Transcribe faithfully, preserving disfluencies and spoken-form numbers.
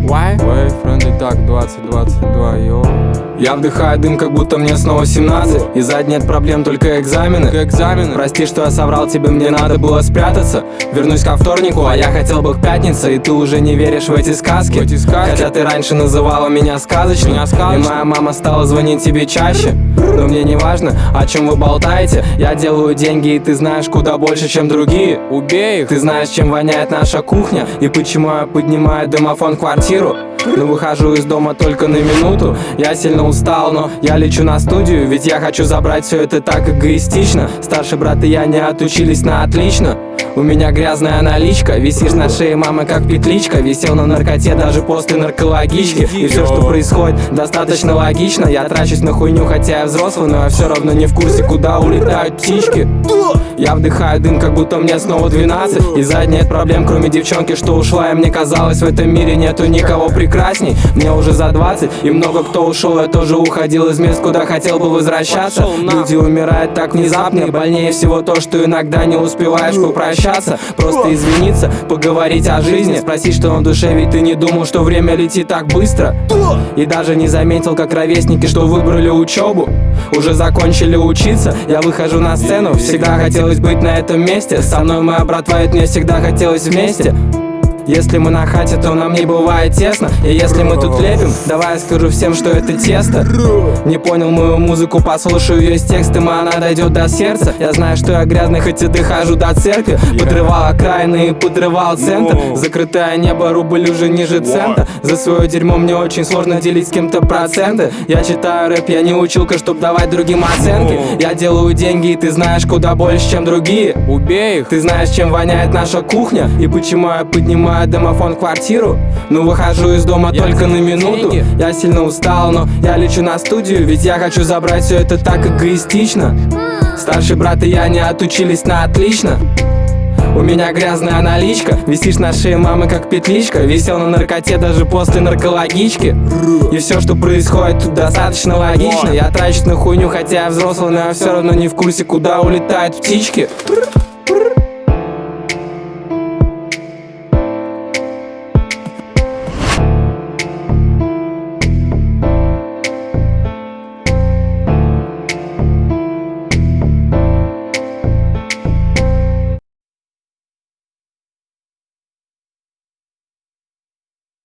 Why? Why? Friendly так, двадцать двадцать два, йо. Я вдыхаю дым, как будто мне снова семнадцать. И сзади нет проблем, только экзамены. Только экзамены. Прости, что я соврал тебе, мне надо было спрятаться. Вернусь ко вторнику, а я хотел бы к пятнице. И ты уже не веришь в эти сказки, В эти сказки. Хотя ты раньше называла меня сказочным. Меня сказочным. И моя мама стала звонить тебе чаще. Но мне не важно, о чем вы болтаете. Я делаю деньги, и ты знаешь куда больше, чем другие. Убей их. Ты знаешь, чем воняет наша кухня и почему я поднимаю домофон в квартиру. Но выхожу из дома только на минуту. Я сильно устал, но я лечу на студию. Ведь я хочу забрать все это так эгоистично. Старший брат и я не отучились на отлично. У меня грязная наличка. Висишь на шее мамы как петличка. Висел на наркоте даже после наркологички. И все, что происходит, достаточно логично. Я трачусь на хуйню, хотя я взрослый, но я все равно не в курсе, куда улетают птички. Я вдыхаю дым, как будто мне снова двенадцать. И сзади нет проблем, кроме девчонки, что ушла. И мне казалось, в этом мире нету никого прекрасней. Мне уже за двадцать, и много кто ушел. Я тоже уходил из мест, куда хотел бы возвращаться. Люди умирают так внезапно, и больнее всего то, что иногда не успеваешь попрощаться. Просто извиниться, поговорить о жизни, спросить, что на душе, ведь ты не думал, что время летит так быстро. И даже не заметил, как ровесники, что выбрали учебу, уже закончили учиться. Я выхожу на сцену, всегда хотелось быть на этом месте. Со мной моя братва, ведь мне всегда хотелось вместе. Если мы на хате, то нам не бывает тесно. И если мы тут лепим, давай я скажу всем, что это тесто. Не понял мою музыку, послушаю ее с текстом, и она дойдет до сердца. Я знаю, что я грязный, хоть и дохожу до церкви. Подрывал окраины и подрывал центр. Закрытое небо, рубль уже ниже цента. За свое дерьмо мне очень сложно делить с кем-то проценты. Я читаю рэп, я не училка, чтоб давать другим оценки. Я делаю деньги, и ты знаешь куда больше, чем другие. Убей их. Ты знаешь, чем воняет наша кухня и почему я поднимаю домофон в квартиру. Ну выхожу из дома я только на минуту. Деньги. Я сильно устал, но я лечу на студию. Ведь я хочу забрать все это так эгоистично. Старший брат и я не отучились на отлично. У меня грязная наличка. Висишь на шее мамы как петличка. Висел на наркоте даже после наркологички. И все, что происходит тут, достаточно логично. Я трачусь на хуйню, хотя я взрослый, но я все равно не в курсе, куда улетают птички.